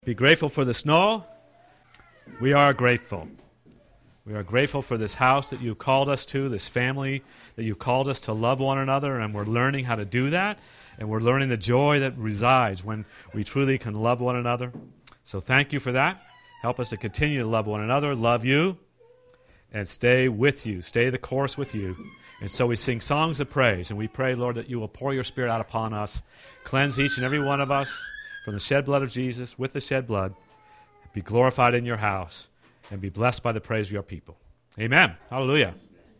Be grateful for the snow. We are grateful. We are grateful for this house that you called us to, this family that you called us to love one another, and we're learning how to do that, and we're learning the joy that resides when we truly can love one another. So thank you for that. Help us to continue to love one another, love you, and stay with you, stay the course with you. And so we sing songs of praise, and we pray, Lord, that you will pour your Spirit out upon us, cleanse each and every one of us from the shed blood of Jesus, with the shed blood, be glorified in your house, and be blessed by the praise of your people. Amen. Hallelujah.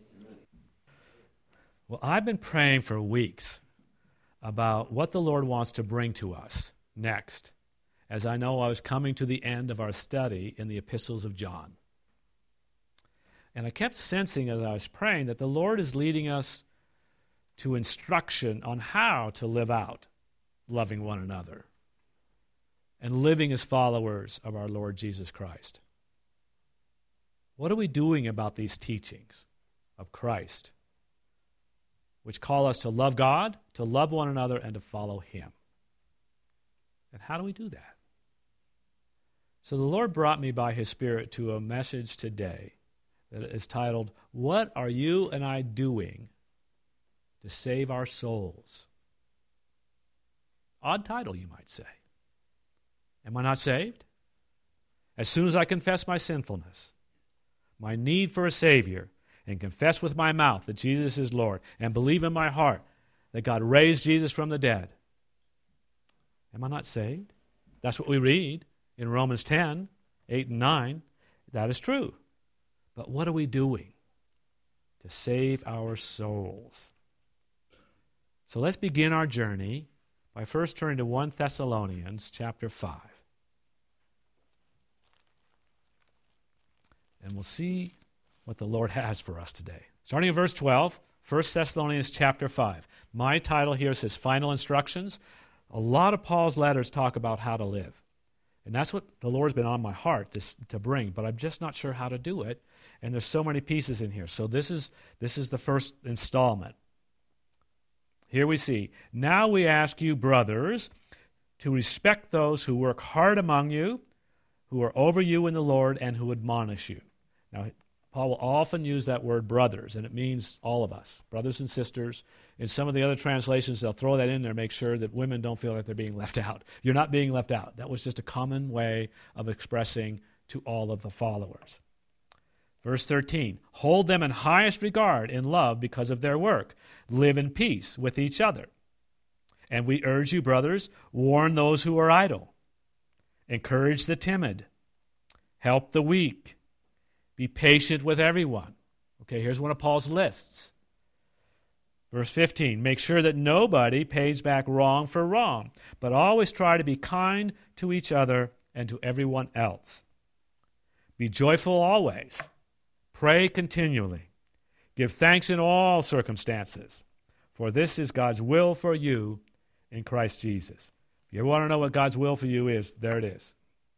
Well, I've been praying for weeks about what the Lord wants to bring to us next, as I know I was coming to the end of our study in the epistles of John. And I kept sensing as I was praying that the Lord is leading us to instruction on how to live out loving one another and living as followers of our Lord Jesus Christ. What are we doing about these teachings of Christ, which call us to love God, to love one another, and to follow Him? And how do we do that? So the Lord brought me by His Spirit to a message today that is titled, "What Are You and I Doing to Save Our Souls?" Odd title, you might say. Am I not saved? As soon as I confess my sinfulness, my need for a Savior, and confess with my mouth that Jesus is Lord, and believe in my heart that God raised Jesus from the dead, am I not saved? That's what we read in Romans 10, 8 and 9. That is true. But what are we doing to save our souls? So let's begin our journey by first turning to 1 Thessalonians chapter 5. And we'll see what the Lord has for us today. Starting at verse 12, 1 Thessalonians chapter 5. My title here says Final Instructions. A lot of Paul's letters talk about how to live. And that's what the Lord's been on my heart to bring, but I'm just not sure how to do it. And there's so many pieces in here. So this is the first installment. Here we see, "Now we ask you, brothers, to respect those who work hard among you, who are over you in the Lord, and who admonish you." Now, Paul will often use that word brothers, and it means all of us, brothers and sisters. In some of the other translations, they'll throw that in there, make sure that women don't feel like they're being left out. You're not being left out. That was just a common way of expressing to all of the followers. Verse 13, "Hold them in highest regard in love because of their work. Live in peace with each other. And we urge you, brothers, warn those who are idle. Encourage the timid. Help the weak. Be patient with everyone." Okay, here's one of Paul's lists. Verse 15, "Make sure that nobody pays back wrong for wrong, but always try to be kind to each other and to everyone else. Be joyful always. Pray continually. Give thanks in all circumstances, for this is God's will for you in Christ Jesus." If you ever want to know what God's will for you is, there it is.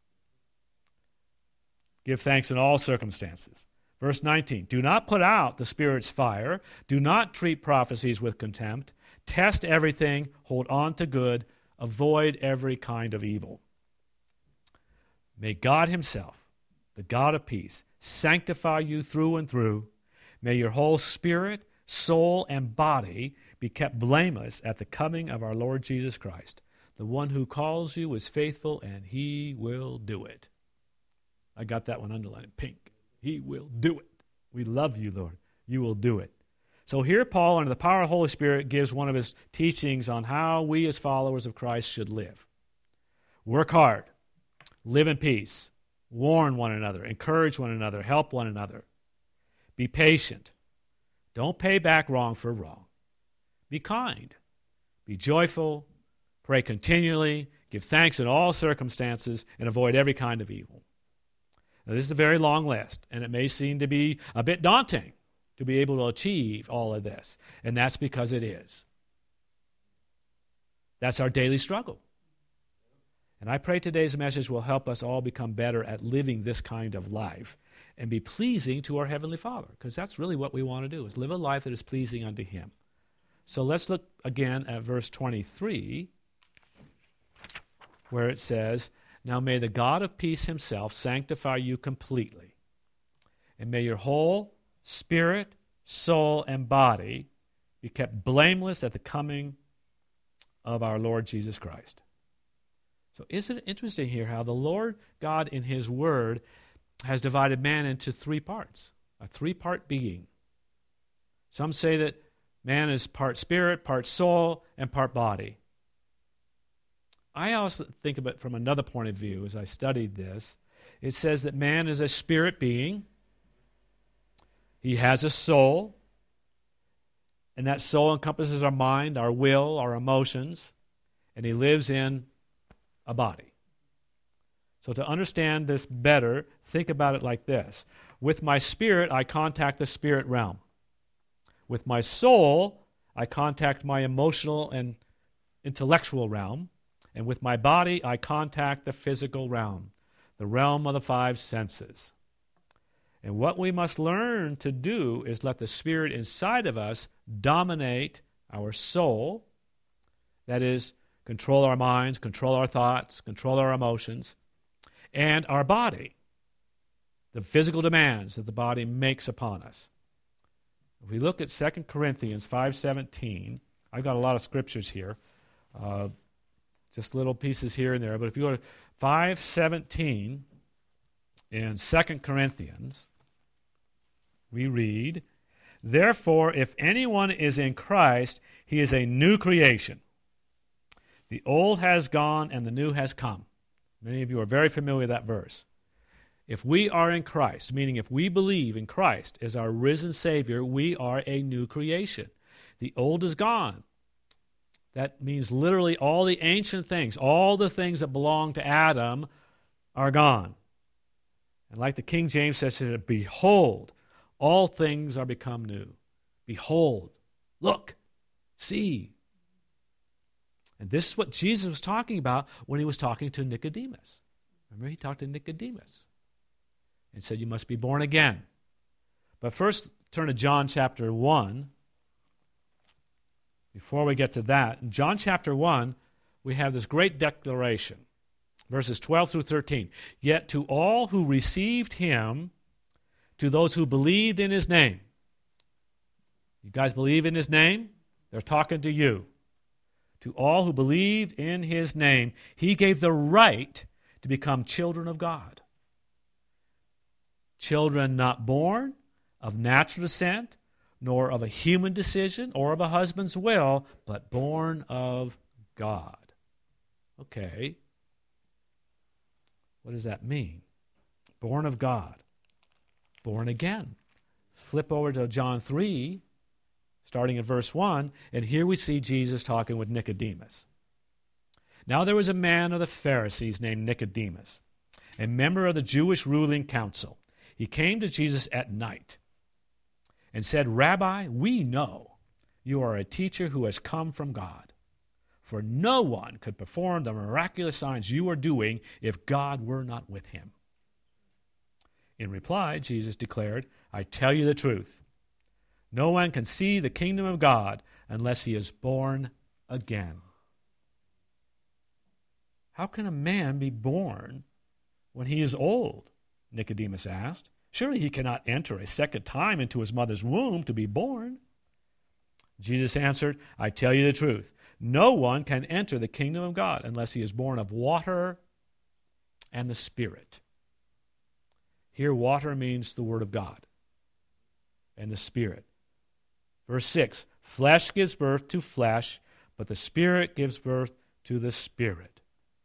Give thanks in all circumstances. Verse 19, "Do not put out the Spirit's fire. Do not treat prophecies with contempt. Test everything. Hold on to good. Avoid every kind of evil. May God Himself, the God of peace, sanctify you through and through. May your whole spirit, soul, and body be kept blameless at the coming of our Lord Jesus Christ. The one who calls you is faithful, and He will do it." I got that one underlined in pink. He will do it. We love you, Lord. You will do it. So here Paul, under the power of the Holy Spirit, gives one of his teachings on how we as followers of Christ should live. Work hard. Live in peace. Warn one another. Encourage one another. Help one another. Be patient. Don't pay back wrong for wrong. Be kind. Be joyful. Pray continually. Give thanks in all circumstances, and avoid every kind of evil. Now, this is a very long list, and it may seem to be a bit daunting to be able to achieve all of this, and that's because it is. That's our daily struggle. And I pray today's message will help us all become better at living this kind of life and be pleasing to our Heavenly Father, because that's really what we want to do, is live a life that is pleasing unto Him. So let's look again at verse 23, where it says, Now may the God of peace himself sanctify you completely, and may your whole spirit, soul, and body be kept blameless at the coming of our Lord Jesus Christ. So isn't it interesting here how the Lord God in his word has divided man into three parts, a three-part being. Some say that man is part spirit, part soul, and part body. I also think of it from another point of view as I studied this. It says that man is a spirit being. He has a soul, and that soul encompasses our mind, our will, our emotions, and he lives in a body. So to understand this better, think about it like this. With my spirit, I contact the spirit realm. With my soul, I contact my emotional and intellectual realm. And with my body, I contact the physical realm, the realm of the five senses. And what we must learn to do is let the spirit inside of us dominate our soul. That is, control our minds, control our thoughts, control our emotions, and our body, the physical demands that the body makes upon us. If we look at 2 Corinthians 5:17, I've got a lot of scriptures here, just little pieces here and there, but if you go to 5:17 in 2 Corinthians, we read, "Therefore, if anyone is in Christ, he is a new creation. The old has gone and the new has come." Many of you are very familiar with that verse. If we are in Christ, meaning if we believe in Christ as our risen Savior, we are a new creation. The old is gone. That means literally all the ancient things, all the things that belong to Adam are gone. And like the King James says, "Behold, all things are become new." Behold, look, see. And this is what Jesus was talking about when he was talking to Nicodemus. Remember, he talked to Nicodemus and said, you must be born again. But first, turn to John chapter 1. Before we get to that, in John chapter 1, we have this great declaration, verses 12 through 13. "Yet to all who received him, to those who believed in his name." You guys believe in his name? They're talking to you. "To all who believed in his name, he gave the right to become children of God." Children not born of natural descent, nor of a human decision or of a husband's will, but born of God. Okay. What does that mean? Born of God. Born again. Flip over to John 3, starting at verse 1, and here we see Jesus talking with Nicodemus. "Now there was a man of the Pharisees named Nicodemus, a member of the Jewish ruling council. He came to Jesus at night and said, 'Rabbi, we know you are a teacher who has come from God, for no one could perform the miraculous signs you are doing if God were not with him.' In reply, Jesus declared, 'I tell you the truth. No one can see the kingdom of God unless he is born again.'" "How can a man be born when he is old?" Nicodemus asked. "Surely he cannot enter a second time into his mother's womb to be born." Jesus answered, "I tell you the truth. No one can enter the kingdom of God unless he is born of water and the Spirit." Here, water means the Word of God, and the Spirit. Verse 6, "Flesh gives birth to flesh, but the Spirit gives birth to the Spirit."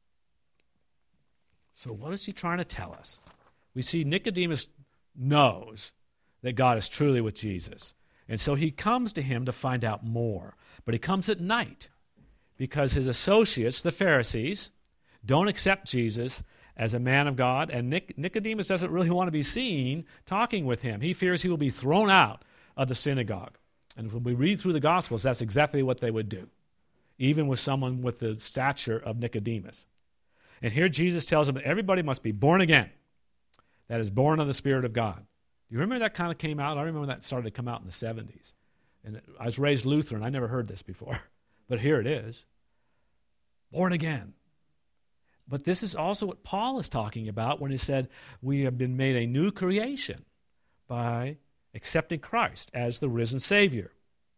So what is he trying to tell us? We see Nicodemus knows that God is truly with Jesus. And so he comes to him to find out more. But he comes at night because his associates, the Pharisees, don't accept Jesus as a man of God. And Nicodemus doesn't really want to be seen talking with him. He fears he will be thrown out of the synagogue. And when we read through the Gospels, that's exactly what they would do, even with someone with the stature of Nicodemus. And here Jesus tells him that everybody must be born again. That is, born of the Spirit of God. Do you remember that kind of came out? I remember that started to come out in the 70s. And I was raised Lutheran. I never heard this before. But here it is. Born again. But this is also what Paul is talking about when he said we have been made a new creation by accepting Christ as the risen Savior.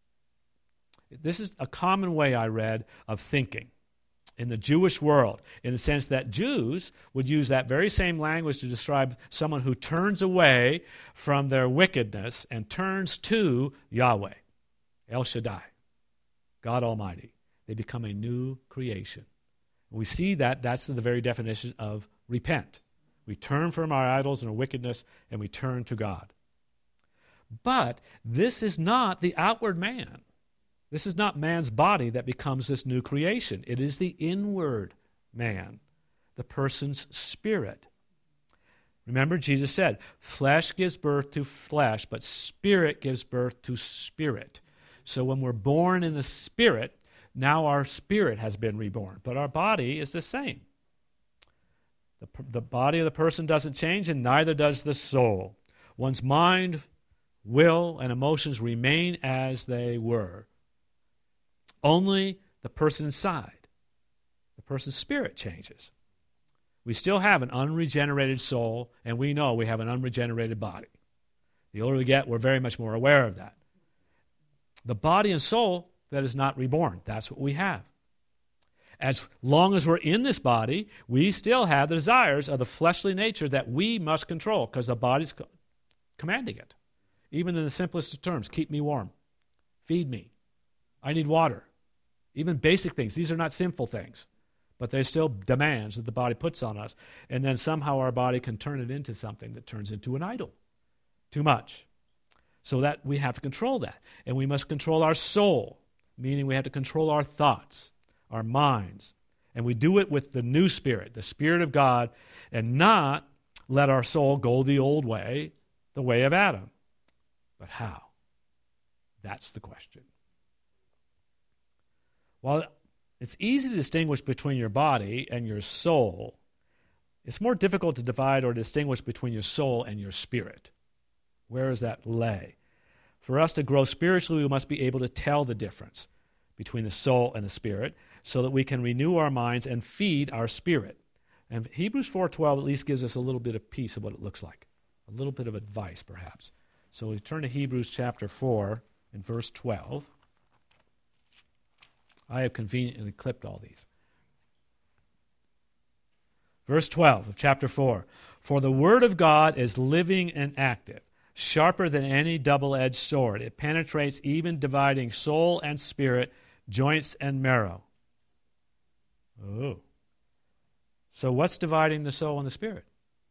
This is a common way, I read, of thinking in the Jewish world, in the sense that Jews would use that very same language to describe someone who turns away from their wickedness and turns to Yahweh, El Shaddai, God Almighty. They become a new creation. We see that that's the very definition of repent. We turn from our idols and our wickedness, and we turn to God. But this is not the outward man. This is not man's body that becomes this new creation. It is the inward man, the person's spirit. Remember, Jesus said, flesh gives birth to flesh, but spirit gives birth to spirit. So when we're born in the spirit, now our spirit has been reborn, but our body is the same. The body of the person doesn't change, and neither does the soul. One's mind, will, and emotions remain as they were. Only the person inside, the person's spirit changes. We still have an unregenerated soul, and we know we have an unregenerated body. The older we get, we're very much more aware of that. The body and soul that is not reborn, that's what we have. As long as we're in this body, we still have the desires of the fleshly nature that we must control because the body's commanding it. Even in the simplest of terms, keep me warm, feed me, I need water. Even basic things. These are not sinful things, but they're still demands that the body puts on us. And then somehow our body can turn it into something that turns into an idol. Too much. So that we have to control that. And we must control our soul, meaning we have to control our thoughts, our minds. And we do it with the new spirit, the Spirit of God, and not let our soul go the old way, the way of Adam. But how? That's the question. While it's easy to distinguish between your body and your soul, it's more difficult to divide or distinguish between your soul and your spirit. Where does that lay? For us to grow spiritually, we must be able to tell the difference between the soul and the spirit so that we can renew our minds and feed our spirit. And Hebrews 4:12 at least gives us a little bit of piece of what it looks like, a little bit of advice perhaps. So we turn to Hebrews chapter 4 and verse 12. I have conveniently clipped all these. Verse 12 of chapter 4. For the word of God is living and active, sharper than any double-edged sword. It penetrates even dividing soul and spirit, joints and marrow. Oh. So what's dividing the soul and the spirit?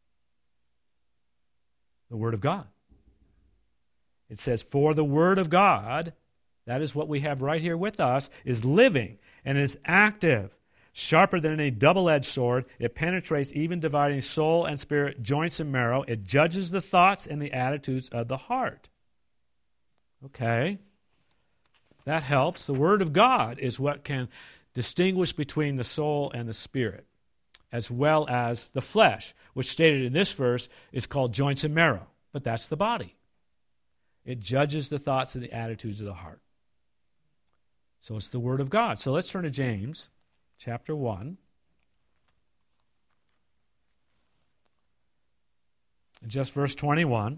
The word of God. It says, for the word of God, that is what we have right here with us, is living and is active, sharper than a double-edged sword. It penetrates even dividing soul and spirit, joints and marrow. It judges the thoughts and the attitudes of the heart. Okay. That helps. The Word of God is what can distinguish between the soul and the spirit, as well as the flesh, which stated in this verse is called joints and marrow. But that's the body. It judges the thoughts and the attitudes of the heart. So it's the Word of God. So let's turn to James chapter 1. Just verse 21.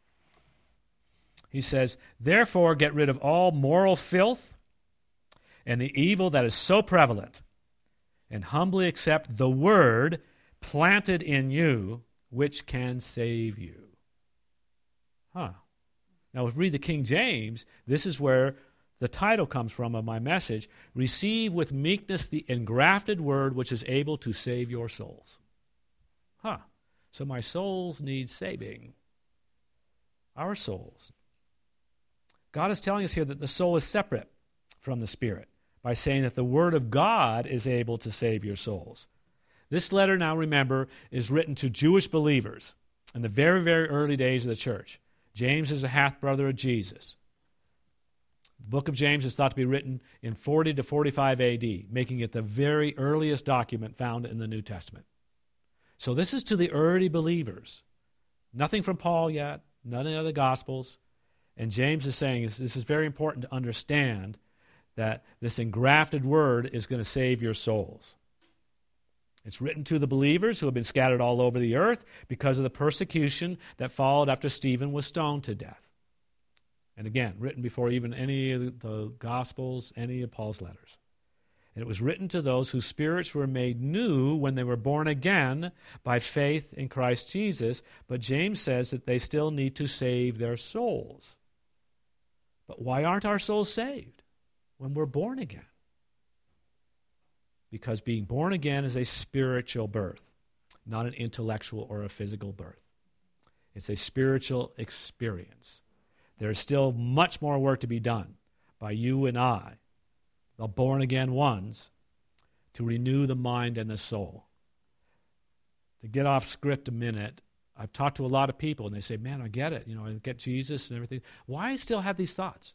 He says, therefore get rid of all moral filth and the evil that is so prevalent, and humbly accept the word planted in you, which can save you. Now, if we read the King James, this is where the title comes from of my message, receive with meekness the engrafted word which is able to save your souls. So my souls need saving. Our souls. God is telling us here that the soul is separate from the spirit by saying that the word of God is able to save your souls. This letter, now remember, is written to Jewish believers in the very, very early days of the church. James is a half-brother of Jesus. The book of James is thought to be written in 40 to 45 A.D., making it the very earliest document found in the New Testament. So this is to the early believers. Nothing from Paul yet, none of the other Gospels. And James is saying this is very important to understand that this engrafted word is going to save your souls. It's written to the believers who have been scattered all over the earth because of the persecution that followed after Stephen was stoned to death. And again, written before even any of the Gospels, any of Paul's letters. And it was written to those whose spirits were made new when they were born again by faith in Christ Jesus. But James says that they still need to save their souls. But why aren't our souls saved when we're born again? Because being born again is a spiritual birth, not an intellectual or a physical birth. It's a spiritual experience. There is still much more work to be done by you and I, the born-again ones, to renew the mind and the soul. To get off script a minute, I've talked to a lot of people, and they say, man, I get it. I get Jesus and everything. Why I still have these thoughts?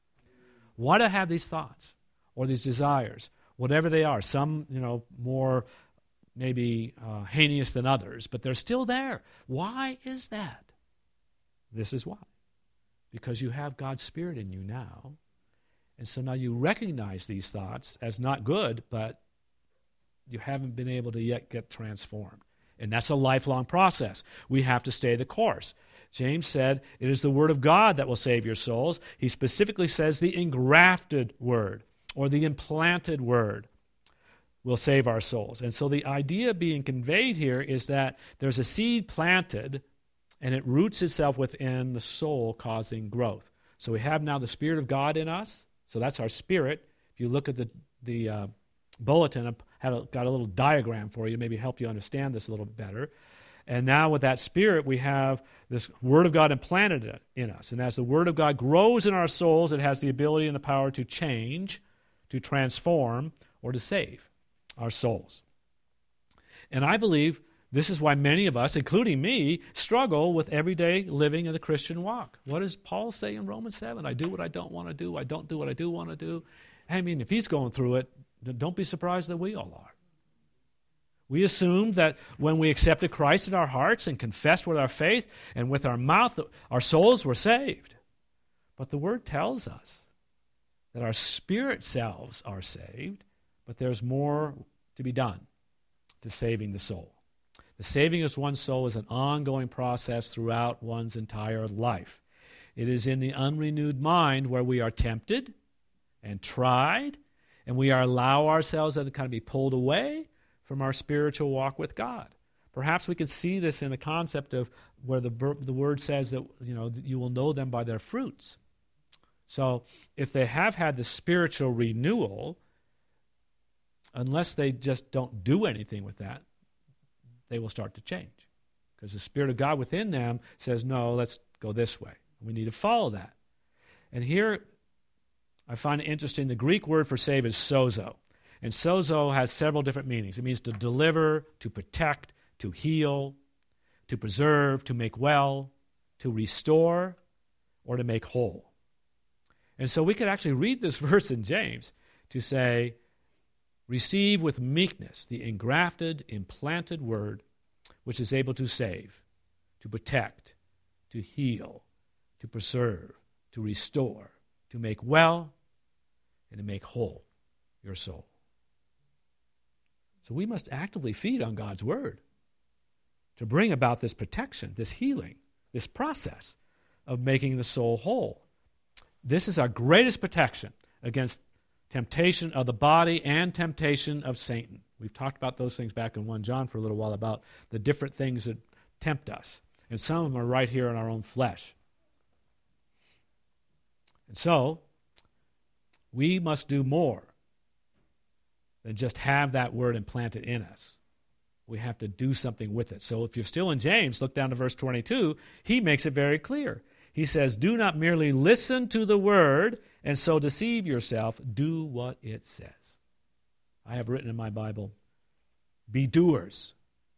Why do I have these thoughts or these desires? Whatever they are, some, more maybe heinous than others, but they're still there. Why is that? This is why. Because you have God's Spirit in you now. And so now you recognize these thoughts as not good, but you haven't been able to yet get transformed. And that's a lifelong process. We have to stay the course. James said, it is the Word of God that will save your souls. He specifically says the engrafted Word or the implanted Word will save our souls. And so the idea being conveyed here is that there's a seed planted and it roots itself within the soul, causing growth. So we have now the Spirit of God in us. So that's our spirit. If you look at the bulletin, I've got a little diagram for you to maybe help you understand this a little bit better. And now with that Spirit, we have this Word of God implanted in us. And as the Word of God grows in our souls, it has the ability and the power to change, to transform, or to save our souls. And I believe this is why many of us, including me, struggle with everyday living of the Christian walk. What does Paul say in Romans 7? I do what I don't want to do. I don't do what I do want to do. I mean, if he's going through it, don't be surprised that we all are. We assumed that when we accepted Christ in our hearts and confessed with our faith and with our mouth, our souls were saved. But the Word tells us that our spirit selves are saved, but there's more to be done to saving the soul. The saving of one's soul is an ongoing process throughout one's entire life. It is in the unrenewed mind where we are tempted and tried, and we allow ourselves to kind of be pulled away from our spiritual walk with God. Perhaps we can see this in the concept of where the Word says that you will know them by their fruits. So if they have had the spiritual renewal, unless they just don't do anything with that, they will start to change. Because the Spirit of God within them says, no, let's go this way. We need to follow that. And here, I find it interesting, the Greek word for save is sozo. And sozo has several different meanings. It means to deliver, to protect, to heal, to preserve, to make well, to restore, or to make whole. And so we could actually read this verse in James to say, receive with meekness the engrafted, implanted Word, which is able to save, to protect, to heal, to preserve, to restore, to make well, and to make whole your soul. So we must actively feed on God's Word to bring about this protection, this healing, this process of making the soul whole. This is our greatest protection against temptation of the body and temptation of Satan. We've talked about those things back in 1 John for a little while about the different things that tempt us. And some of them are right here in our own flesh. And so, we must do more than just have that Word implanted in us. We have to do something with it. So if you're still in James, look down to verse 22. He makes it very clear. He says, do not merely listen to the Word and so deceive yourself. Do what it says. I have written in my Bible, be doers.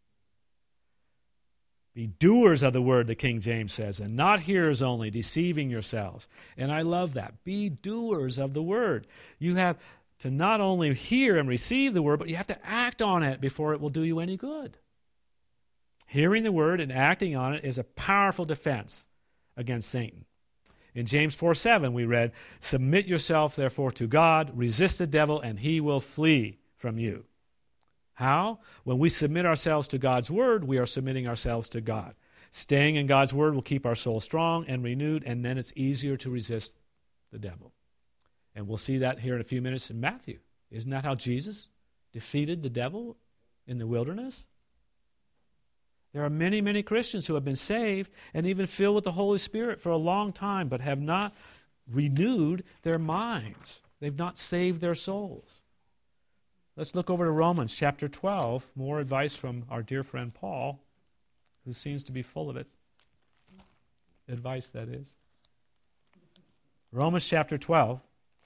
Be doers of the Word, the King James says, and not hearers only, deceiving yourselves. And I love that. Be doers of the Word. You have to not only hear and receive the Word, but you have to act on it before it will do you any good. Hearing the Word and acting on it is a powerful defense against Satan. In James 4:7 we read, submit yourself therefore to God, resist the devil, and he will flee from you. How? When we submit ourselves to God's Word, we are submitting ourselves to God. Staying in God's Word will keep our soul strong and renewed, and then it's easier to resist the devil. And we'll see that here in a few minutes in Matthew. Isn't that how Jesus defeated the devil in the wilderness? There are many, many Christians who have been saved and even filled with the Holy Spirit for a long time, but have not renewed their minds. They've not saved their souls. Let's look over to Romans chapter 12. More advice from our dear friend Paul, who seems to be full of it. Advice, that is. Romans chapter 12.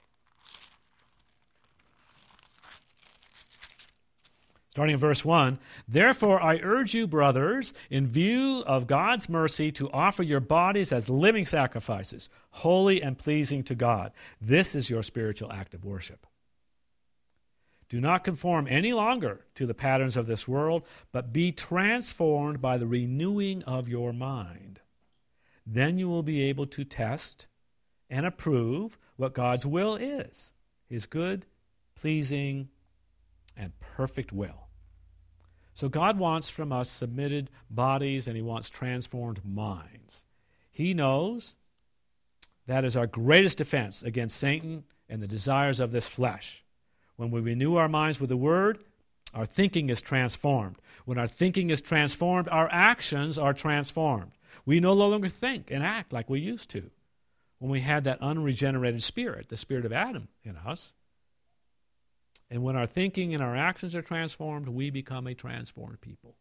Starting in verse 1, "Therefore I urge you, brothers, in view of God's mercy, to offer your bodies as living sacrifices, holy and pleasing to God. This is your spiritual act of worship. Do not conform any longer to the patterns of this world, but be transformed by the renewing of your mind. Then you will be able to test and approve what God's will is, His good, pleasing, and perfect will." So God wants from us submitted bodies, and He wants transformed minds. He knows that is our greatest defense against Satan and the desires of this flesh. When we renew our minds with the Word, our thinking is transformed. When our thinking is transformed, our actions are transformed. We no longer think and act like we used to when we had that unregenerated spirit, the spirit of Adam in us. And when our thinking and our actions are transformed, we become a transformed people.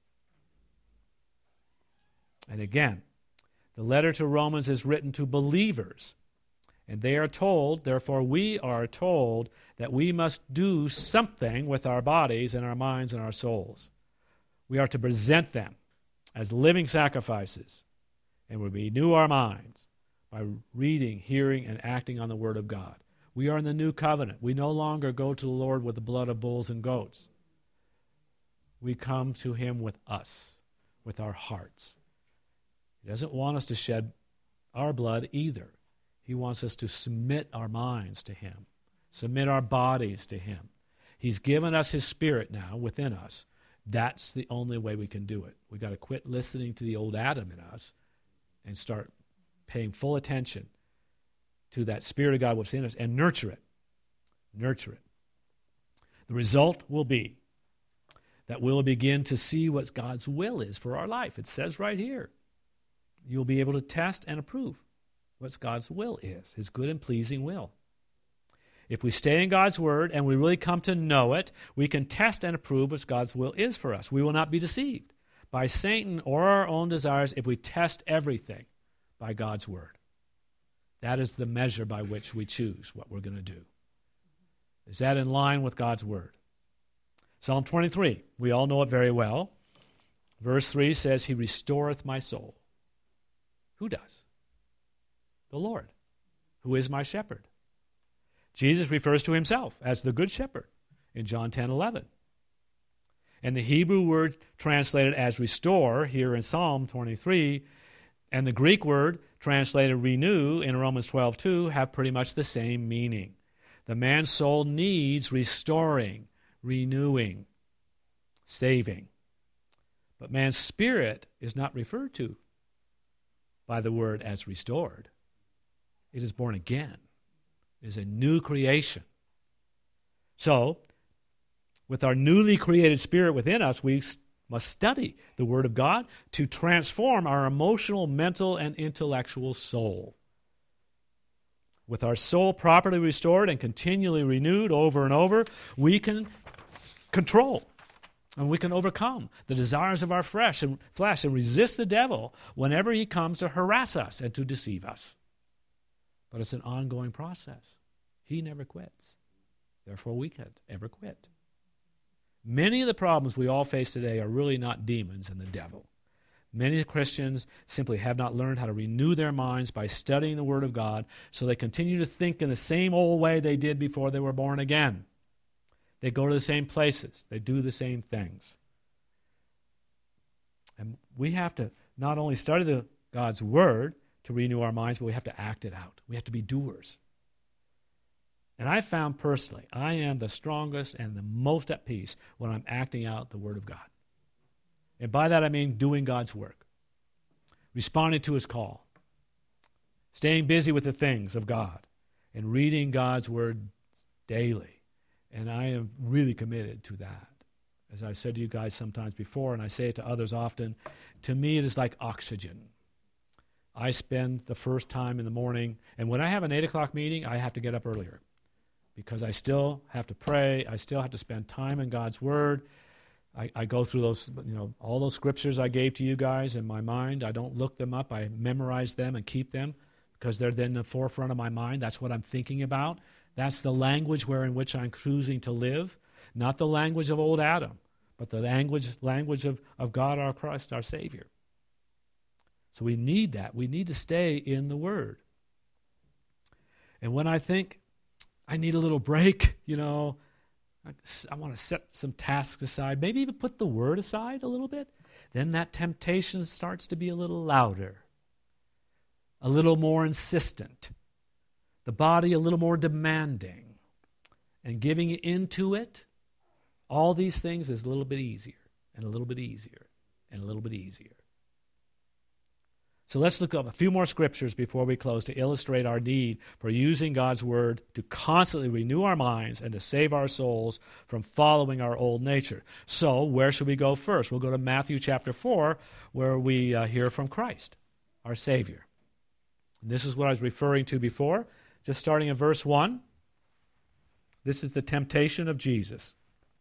And again, the letter to Romans is written to believers. And they are told, therefore we are told, that we must do something with our bodies and our minds and our souls. We are to present them as living sacrifices. And we renew our minds by reading, hearing, and acting on the Word of God. We are in the new covenant. We no longer go to the Lord with the blood of bulls and goats. We come to Him with us, with our hearts. He doesn't want us to shed our blood either. He wants us to submit our minds to Him, submit our bodies to Him. He's given us His Spirit now within us. That's the only way we can do it. We've got to quit listening to the old Adam in us and start paying full attention to that Spirit of God within us and nurture it. Nurture it. The result will be that we'll begin to see what God's will is for our life. It says right here, you'll be able to test and approve what God's will is, His good and pleasing will. If we stay in God's Word and we really come to know it, we can test and approve what God's will is for us. We will not be deceived by Satan or our own desires if we test everything by God's Word. That is the measure by which we choose what we're going to do. Is that in line with God's Word? Psalm 23, we all know it very well. Verse 3 says, He restoreth my soul. Who does? The Lord, who is my shepherd. Jesus refers to Himself as the Good Shepherd in John 10:11. And the Hebrew word translated as restore here in Psalm 23 and the Greek word translated renew in Romans 12:2 have pretty much the same meaning. The man's soul needs restoring, renewing, saving. But man's spirit is not referred to by the word as restored. It is born again. It is a new creation. So, with our newly created spirit within us, we must study the Word of God to transform our emotional, mental, and intellectual soul. With our soul properly restored and continually renewed over and over, we can control and we can overcome the desires of our flesh and resist the devil whenever he comes to harass us and to deceive us. But it's an ongoing process. He never quits. Therefore, we can't ever quit. Many of the problems we all face today are really not demons and the devil. Many Christians simply have not learned how to renew their minds by studying the Word of God, so they continue to think in the same old way they did before they were born again. They go to the same places. They do the same things. And we have to not only study God's Word to renew our minds, but we have to act it out. We have to be doers. And I found personally, I am the strongest and the most at peace when I'm acting out the Word of God. And by that I mean doing God's work, responding to His call, staying busy with the things of God, and reading God's Word daily. And I am really committed to that. As I've said to you guys sometimes before, and I say it to others often, to me it is like oxygen. I spend the first time in the morning, and when I have an 8 o'clock meeting, I have to get up earlier because I still have to pray. I still have to spend time in God's Word. I go through those, all those scriptures I gave to you guys in my mind. I don't look them up. I memorize them and keep them because they're then the forefront of my mind. That's what I'm thinking about. That's the language in which I'm choosing to live. Not the language of old Adam, but the language of God our Christ, our Savior. So we need that. We need to stay in the Word. And when I think I need a little break, I want to set some tasks aside, maybe even put the Word aside a little bit, then that temptation starts to be a little louder, a little more insistent, the body a little more demanding, and giving into it, all these things is a little bit easier, and a little bit easier, and a little bit easier. So let's look up a few more scriptures before we close to illustrate our need for using God's Word to constantly renew our minds and to save our souls from following our old nature. So where should we go first? We'll go to Matthew chapter 4, where we hear from Christ, our Savior. And this is what I was referring to before, just starting in verse 1. This is the temptation of Jesus.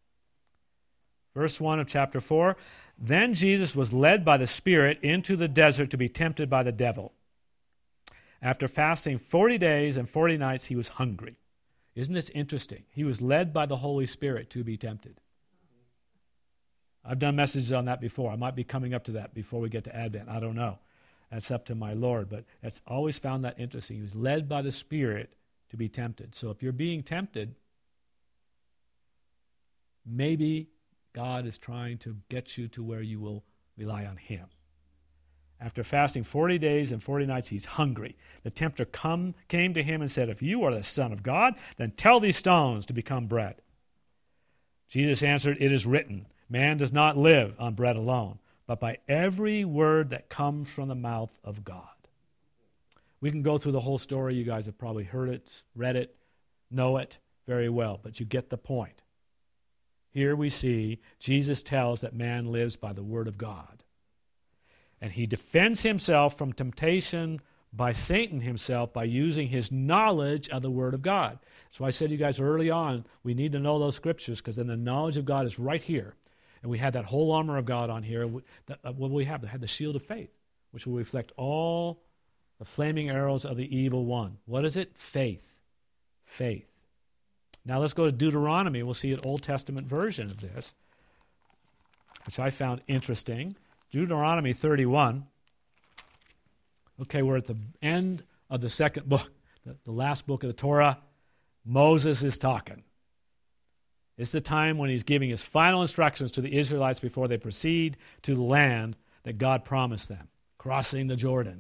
Verse 1 of chapter 4, Then Jesus was led by the Spirit into the desert to be tempted by the devil. After fasting 40 days and 40 nights, he was hungry. Isn't this interesting? He was led by the Holy Spirit to be tempted. I've done messages on that before. I might be coming up to that before we get to Advent. I don't know. That's up to my Lord. But I've always found that interesting. He was led by the Spirit to be tempted. So if you're being tempted, maybe God is trying to get you to where you will rely on Him. After fasting 40 days and 40 nights, he's hungry. The tempter came to him and said, If you are the Son of God, then tell these stones to become bread. Jesus answered, It is written, Man does not live on bread alone, but by every word that comes from the mouth of God. We can go through the whole story. You guys have probably heard it, read it, know it very well, but you get the point. Here we see Jesus tells that man lives by the Word of God. And he defends himself from temptation by Satan himself by using his knowledge of the Word of God. So I said to you guys early on, we need to know those scriptures because then the knowledge of God is right here. And we had that whole armor of God on here. What we have? We had the shield of faith, which will reflect all the flaming arrows of the evil one. What is it? Faith. Faith. Now let's go to Deuteronomy. We'll see an Old Testament version of this, which I found interesting. Deuteronomy 31. Okay, we're at the end of the second book, the last book of the Torah. Moses is talking. It's the time when he's giving his final instructions to the Israelites before they proceed to the land that God promised them, crossing the Jordan.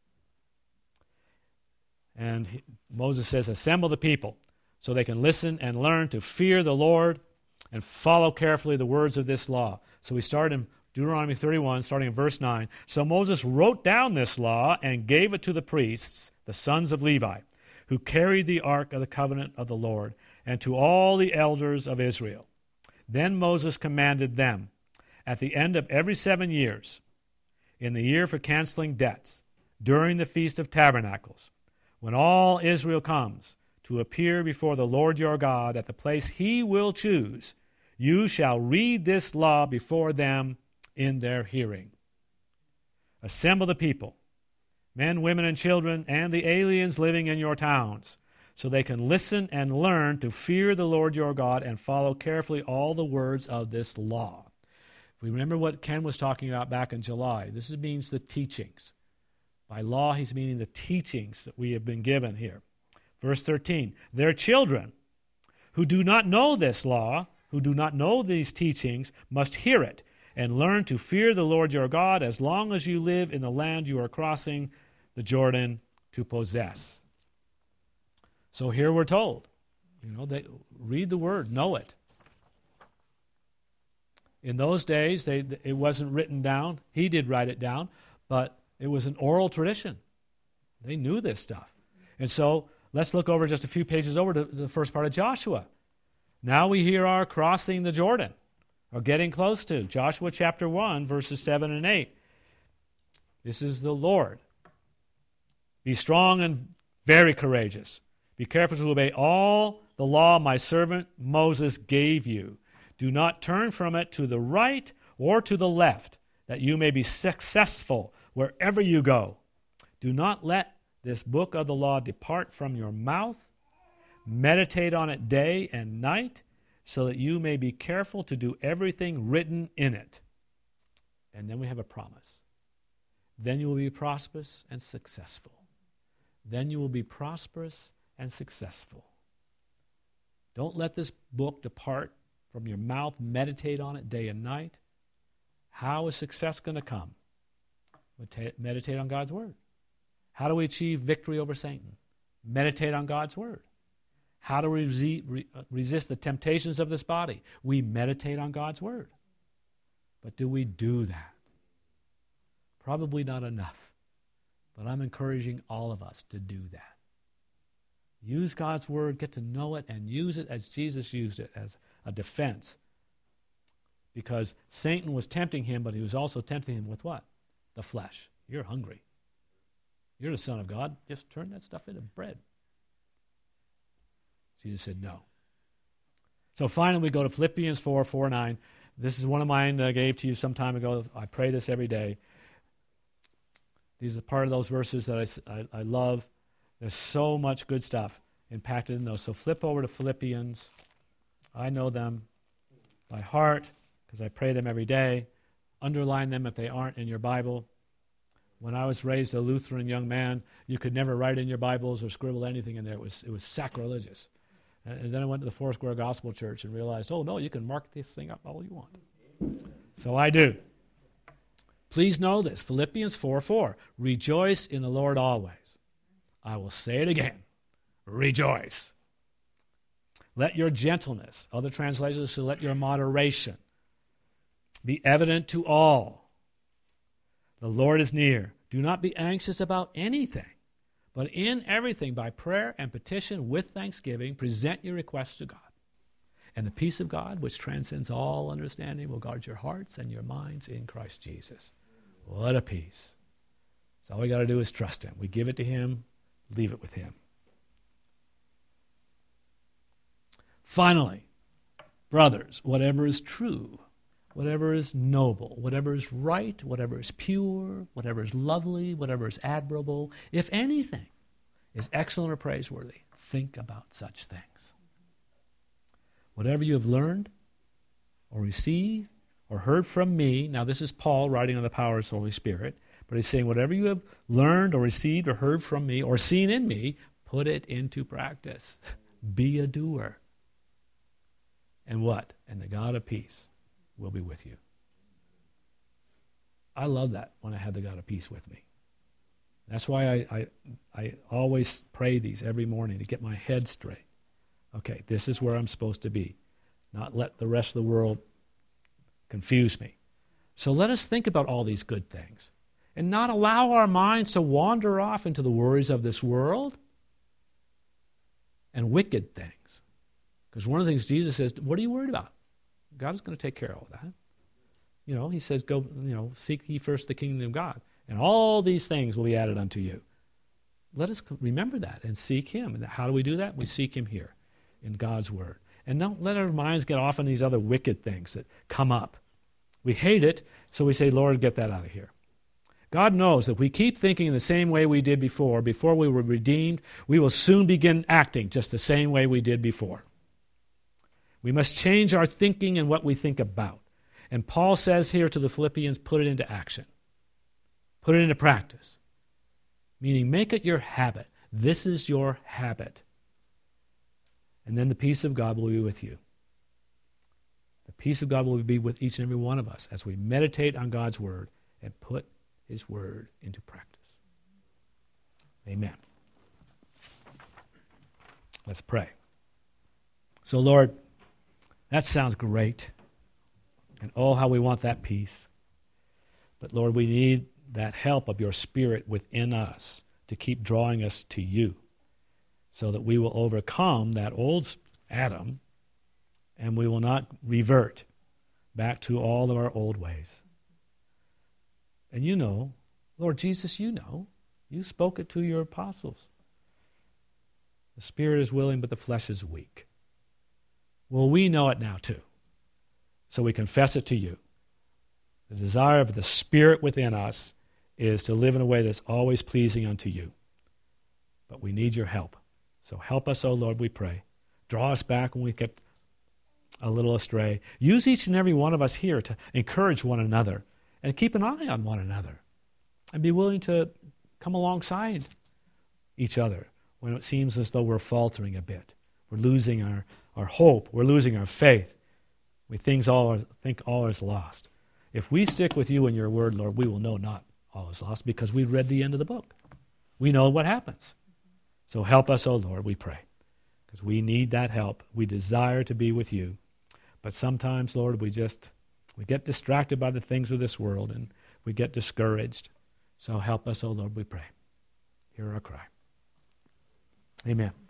And Moses says, Assemble the people, so they can listen and learn to fear the Lord and follow carefully the words of this law. So we start in Deuteronomy 31, starting in verse 9. So Moses wrote down this law and gave it to the priests, the sons of Levi, who carried the ark of the covenant of the Lord, and to all the elders of Israel. Then Moses commanded them, at the end of every 7 years, in the year for canceling debts, during the Feast of Tabernacles, when all Israel comes to appear before the Lord your God at the place He will choose, you shall read this law before them in their hearing. Assemble the people, men, women, and children, and the aliens living in your towns, so they can listen and learn to fear the Lord your God and follow carefully all the words of this law. If we remember what Ken was talking about back in July, this means the teachings. By law, he's meaning the teachings that we have been given here. Verse 13, their children who do not know this law, who do not know these teachings, must hear it and learn to fear the Lord your God as long as you live in the land you are crossing the Jordan to possess. So here we're told They read the Word, know it. In those days, it wasn't written down. He did write it down, but it was an oral tradition. They knew this stuff. And so let's look over just a few pages over to the first part of Joshua. Now we hear our crossing the Jordan, or getting close to. Joshua chapter 1, verses 7 and 8. This is the Lord. Be strong and very courageous. Be careful to obey all the law my servant Moses gave you. Do not turn from it to the right or to the left, that you may be successful wherever you go. Do not let this book of the law depart from your mouth. Meditate on it day and night, so that you may be careful to do everything written in it. And then we have a promise. Then you will be prosperous and successful. Then you will be prosperous and successful. Don't let this book depart from your mouth. Meditate on it day and night. How is success going to come? Meditate on God's Word. How do we achieve victory over Satan? Meditate on God's Word. How do we resist the temptations of this body? We meditate on God's Word. But do we do that? Probably not enough. But I'm encouraging all of us to do that. Use God's Word, get to know it, and use it as Jesus used it, as a defense. Because Satan was tempting him, but he was also tempting him with what? The flesh. You're hungry. You're the Son of God. Just turn that stuff into bread. Jesus said no. So finally we go to Philippians 4:9. This is one of mine that I gave to you some time ago. I pray this every day. These are part of those verses that I love. There's so much good stuff impacted in those. So flip over to Philippians. I know them by heart because I pray them every day. Underline them if they aren't in your Bible. When I was raised a Lutheran young man, you could never write in your Bibles or scribble anything in there. It was sacrilegious. And then I went to the Foursquare Gospel Church and realized, oh no, you can mark this thing up all you want. So I do. Please know this, Philippians 4:4. Rejoice in the Lord always. I will say it again. Rejoice. Let your gentleness, other translations say let your moderation, be evident to all. The Lord is near. Do not be anxious about anything, but in everything by prayer and petition with thanksgiving, present your requests to God. And the peace of God, which transcends all understanding, will guard your hearts and your minds in Christ Jesus. What a peace. So all we got to do is trust Him. We give it to Him, leave it with Him. Finally, brothers, whatever is true, whatever is noble, whatever is right, whatever is pure, whatever is lovely, whatever is admirable, if anything is excellent or praiseworthy, think about such things. Whatever you have learned or received or heard from me, now this is Paul writing on the power of the Holy Spirit, but he's saying whatever you have learned or received or heard from me or seen in me, put it into practice. Be a doer. And what? And the God of peace will be with you. I love that when I have the God of peace with me. That's why I always pray these every morning to get my head straight. Okay, this is where I'm supposed to be. Not let the rest of the world confuse me. So let us think about all these good things and not allow our minds to wander off into the worries of this world and wicked things. Because one of the things Jesus says, what are you worried about? God is going to take care of all that. You know, He says, go, seek ye first the kingdom of God, and all these things will be added unto you. Let us remember that and seek Him. And how do we do that? We seek Him here in God's Word. And don't let our minds get off on these other wicked things that come up. We hate it, so we say, Lord, get that out of here. God knows that if we keep thinking in the same way we did before we were redeemed, we will soon begin acting just the same way we did before. We must change our thinking and what we think about. And Paul says here to the Philippians, put it into action. Put it into practice. Meaning, make it your habit. This is your habit. And then the peace of God will be with you. The peace of God will be with each and every one of us as we meditate on God's Word and put His Word into practice. Amen. Let's pray. So, Lord, that sounds great. And oh, how we want that peace. But, Lord, we need that help of your Spirit within us to keep drawing us to you so that we will overcome that old Adam and we will not revert back to all of our old ways. And you know, Lord Jesus, you know. You spoke it to your apostles. The spirit is willing, but the flesh is weak. Well, we know it now too. So we confess it to you. The desire of the Spirit within us is to live in a way that's always pleasing unto you. But we need your help. So help us, O Lord, we pray. Draw us back when we get a little astray. Use each and every one of us here to encourage one another and keep an eye on one another. And be willing to come alongside each other when it seems as though we're faltering a bit. We're losing our hope. We're losing our faith. We think all is lost. If we stick with you and your word, Lord, we will know not all is lost because we read the end of the book. We know what happens. So help us, O Lord, we pray, because we need that help. We desire to be with you. But sometimes, Lord, we get distracted by the things of this world and we get discouraged. So help us, O Lord, we pray. Hear our cry. Amen.